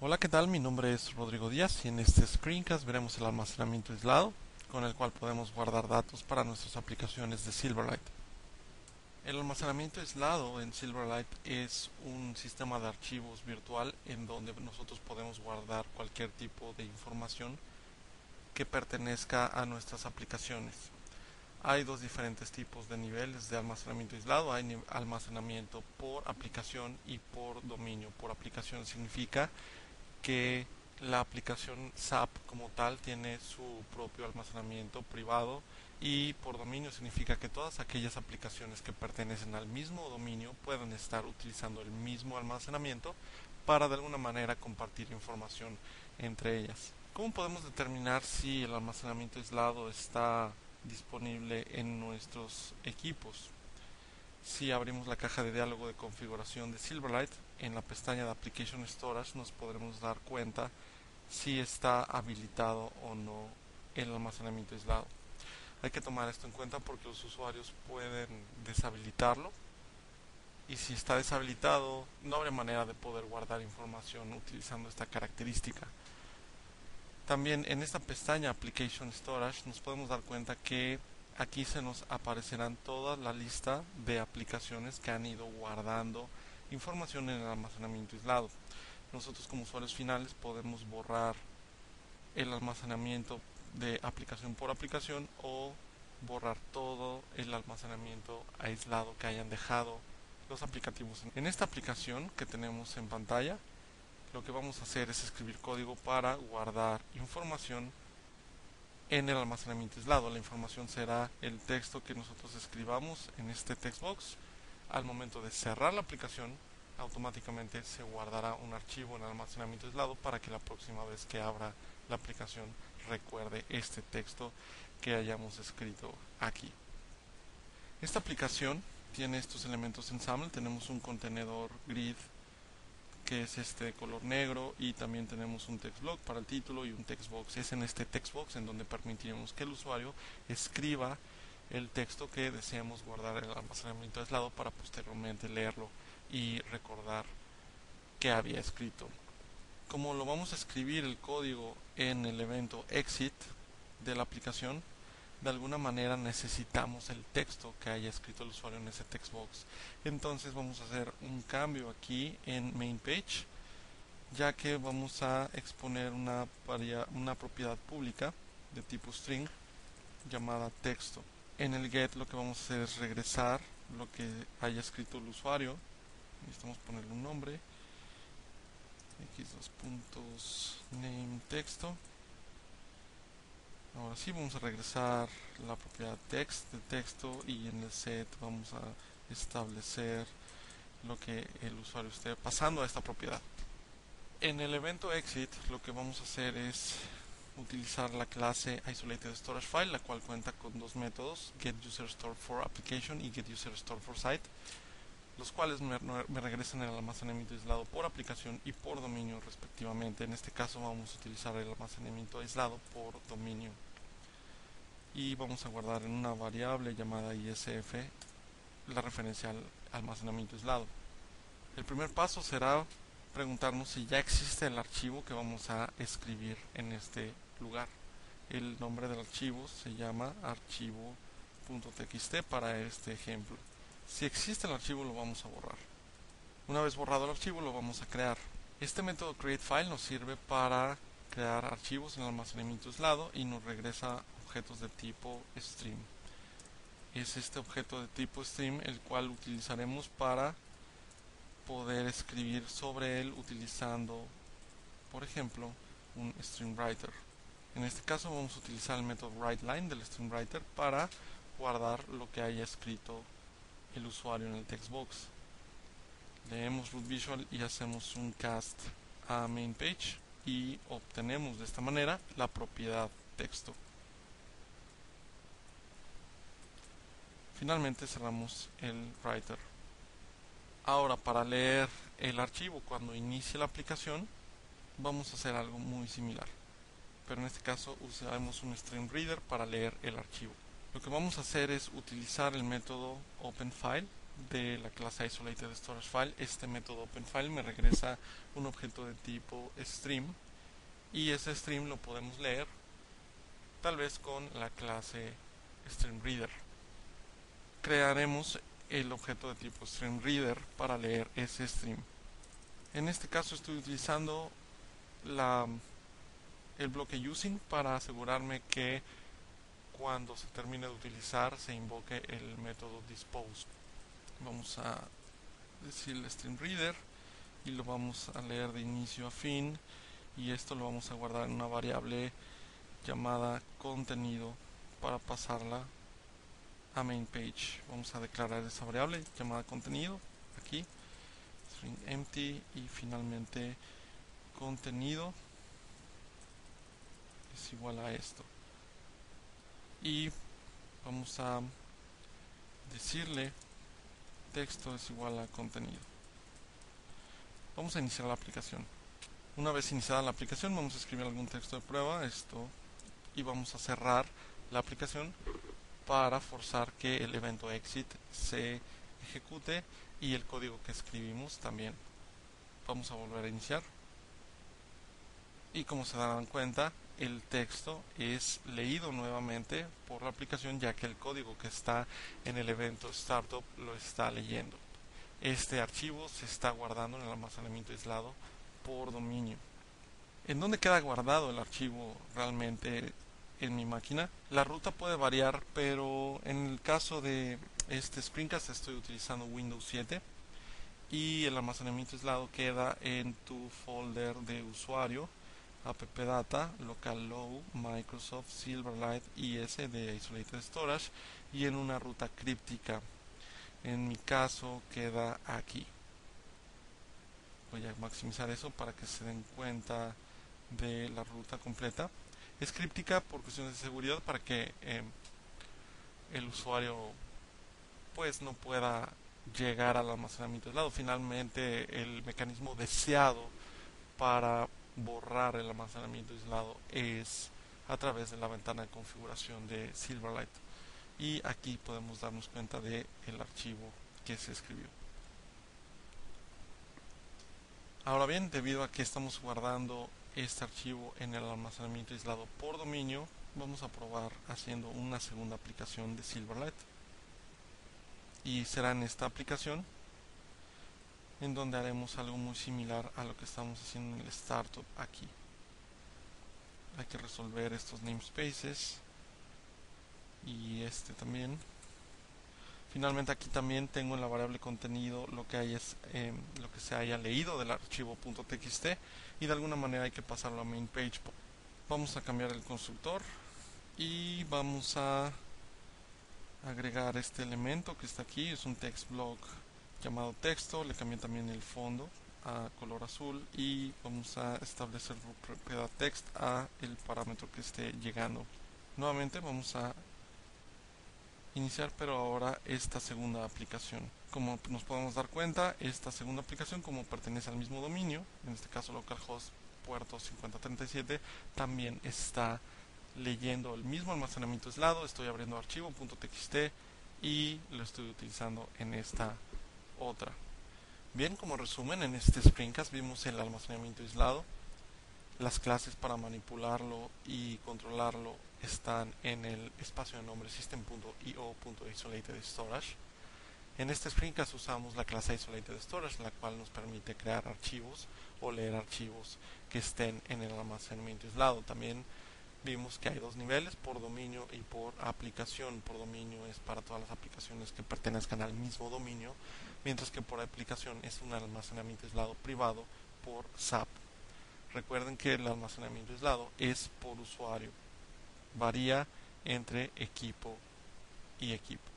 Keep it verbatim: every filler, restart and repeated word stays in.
Hola, ¿qué tal? Mi nombre es Rodrigo Díaz y en este screencast veremos el almacenamiento aislado con el cual podemos guardar datos para nuestras aplicaciones de Silverlight. El almacenamiento aislado en Silverlight es un sistema de archivos virtual en donde nosotros podemos guardar cualquier tipo de información que pertenezca a nuestras aplicaciones. Hay dos diferentes tipos de niveles de almacenamiento aislado. Hay almacenamiento por aplicación y por dominio. Por aplicación significa que la aplicación S A P como tal tiene su propio almacenamiento privado, y por dominio significa que todas aquellas aplicaciones que pertenecen al mismo dominio pueden estar utilizando el mismo almacenamiento para de alguna manera compartir información entre ellas. ¿Cómo podemos determinar si el almacenamiento aislado está disponible en nuestros equipos? Si abrimos la caja de diálogo de configuración de Silverlight, en la pestaña de Application Storage nos podremos dar cuenta si está habilitado o no el almacenamiento aislado. Hay que tomar esto en cuenta porque los usuarios pueden deshabilitarlo, y si está deshabilitado no habrá manera de poder guardar información utilizando esta característica. También en esta pestaña Application Storage nos podemos dar cuenta que aquí se nos aparecerán toda la lista de aplicaciones que han ido guardando información en el almacenamiento aislado. Nosotros como usuarios finales podemos borrar el almacenamiento de aplicación por aplicación o borrar todo el almacenamiento aislado que hayan dejado los aplicativos. En esta aplicación que tenemos en pantalla, lo que vamos a hacer es escribir código para guardar información en el almacenamiento aislado. La información será el texto que nosotros escribamos en este textbox. Al momento de cerrar la aplicación, automáticamente se guardará un archivo en el almacenamiento aislado para que la próxima vez que abra la aplicación recuerde este texto que hayamos escrito aquí. Esta aplicación tiene estos elementos en SAML. Tenemos un contenedor grid que es este de color negro, y también tenemos un text block para el título y un textbox. Es en este textbox en donde permitiremos que el usuario escriba el texto que deseamos guardar en el almacenamiento aislado para posteriormente leerlo y recordar qué había escrito. Como lo vamos a escribir el código en el evento exit de la aplicación, de alguna manera necesitamos el texto que haya escrito el usuario en ese textbox. Entonces vamos a hacer un cambio aquí en main page, ya que vamos a exponer una, una propiedad pública de tipo string llamada texto. En el get lo que vamos a hacer es regresar lo que haya escrito el usuario. Necesitamos ponerle un nombre, x dos puntos name texto. Ahora sí, vamos a regresar la propiedad text de texto, y en el set vamos a establecer lo que el usuario esté pasando a esta propiedad. En el evento exit lo que vamos a hacer es utilizar la clase IsolakedStorageFile, la cual cuenta con dos métodos, getUserStoreForApplication y getUserStoreForSite, los cuales me, me regresan el almacenamiento aislado por aplicación y por dominio respectivamente. En este caso vamos a utilizar el almacenamiento aislado por dominio, y vamos a guardar en una variable llamada isf la referencia al almacenamiento aislado. El primer paso será preguntarnos si ya existe el archivo que vamos a escribir en este lugar. El nombre del archivo se llama archivo.txt para este ejemplo. Si existe el archivo, lo vamos a borrar. Una vez borrado el archivo, lo vamos a crear. Este método createFile nos sirve para crear archivos en el almacenamiento aislado y nos regresa objetos de tipo stream. Es este objeto de tipo stream el cual utilizaremos para poder escribir sobre él utilizando, por ejemplo, un StreamWriter. En este caso vamos a utilizar el método WriteLine del StreamWriter para guardar lo que haya escrito el usuario en el textbox. Leemos root visual y hacemos un cast a main page, y obtenemos de esta manera la propiedad texto. Finalmente cerramos el writer. Ahora, para leer el archivo cuando inicie la aplicación, vamos a hacer algo muy similar, pero en este caso usaremos un StreamReader para leer el archivo. Lo que vamos a hacer es utilizar el método OpenFile de la clase Isolated Storage File, este método OpenFile me regresa un objeto de tipo stream, y ese stream lo podemos leer tal vez con la clase StreamReader. Crearemos el objeto de tipo StreamReader para leer ese stream. En este caso estoy utilizando la, el bloque using para asegurarme que cuando se termine de utilizar se invoque el método dispose. Vamos a decirle StreamReader y lo vamos a leer de inicio a fin, y esto lo vamos a guardar en una variable llamada contenido para pasarla a main page. Vamos a declarar esa variable llamada contenido aquí, string empty, y finalmente contenido es igual a esto, y vamos a decirle texto es igual a contenido. Vamos a iniciar la aplicación. Una vez iniciada la aplicación vamos a escribir algún texto de prueba, esto, y vamos a cerrar la aplicación para forzar que el evento exit se ejecute y el código que escribimos también. Vamos a volver a iniciar, y como se darán cuenta, el texto es leído nuevamente por la aplicación, ya que el código que está en el evento startup lo está leyendo. Este archivo se está guardando en el almacenamiento aislado por dominio. ¿En dónde queda guardado el archivo realmente en mi máquina? La ruta puede variar, pero en el caso de este screencast estoy utilizando Windows siete, y el almacenamiento aislado queda en tu folder de usuario, appdata, local-low, Microsoft, Silverlight, I S de Isolated Storage, y en una ruta críptica. En mi caso queda aquí. Voy a maximizar eso para que se den cuenta de la ruta completa. Es críptica por cuestiones de seguridad, para que eh, el usuario pues no pueda llegar al almacenamiento aislado. Finalmente, el mecanismo deseado para borrar el almacenamiento aislado es a través de la ventana de configuración de Silverlight, y aquí podemos darnos cuenta de el archivo que se escribió. Ahora bien, debido a que estamos guardando este archivo en el almacenamiento aislado por dominio, vamos a probar haciendo una segunda aplicación de Silverlight, y será en esta aplicación en donde haremos algo muy similar a lo que estamos haciendo en el startup aquí. Hay que resolver estos namespaces y este también. Finalmente, aquí también tengo en la variable contenido lo que hay es eh, lo que se haya leído del archivo .txt, y de alguna manera hay que pasarlo a main page. Vamos a cambiar el constructor y vamos a agregar este elemento que está aquí. Es un text block llamado texto. Le cambié también el fondo a color azul, y vamos a establecer propiedad text a el parámetro que esté llegando. Nuevamente vamos a iniciar, pero ahora esta segunda aplicación. Como nos podemos dar cuenta, esta segunda aplicación, como pertenece al mismo dominio, en este caso localhost puerto cincuenta treinta y siete, también está leyendo el mismo almacenamiento aislado. Estoy abriendo archivo .txt y lo estoy utilizando en esta otra. Bien, como resumen, en este screencast vimos el almacenamiento aislado. Las clases para manipularlo y controlarlo están en el espacio de nombre system.io.isolatedStorage. En este screencast usamos la clase Isolated Storage, la cual nos permite crear archivos o leer archivos que estén en el almacenamiento aislado. También vimos que hay dos niveles, por dominio y por aplicación. Por dominio es para todas las aplicaciones que pertenezcan al mismo dominio, mientras que por aplicación es un almacenamiento aislado privado por S A P. Recuerden que el almacenamiento aislado es por usuario, varía entre equipo y equipo.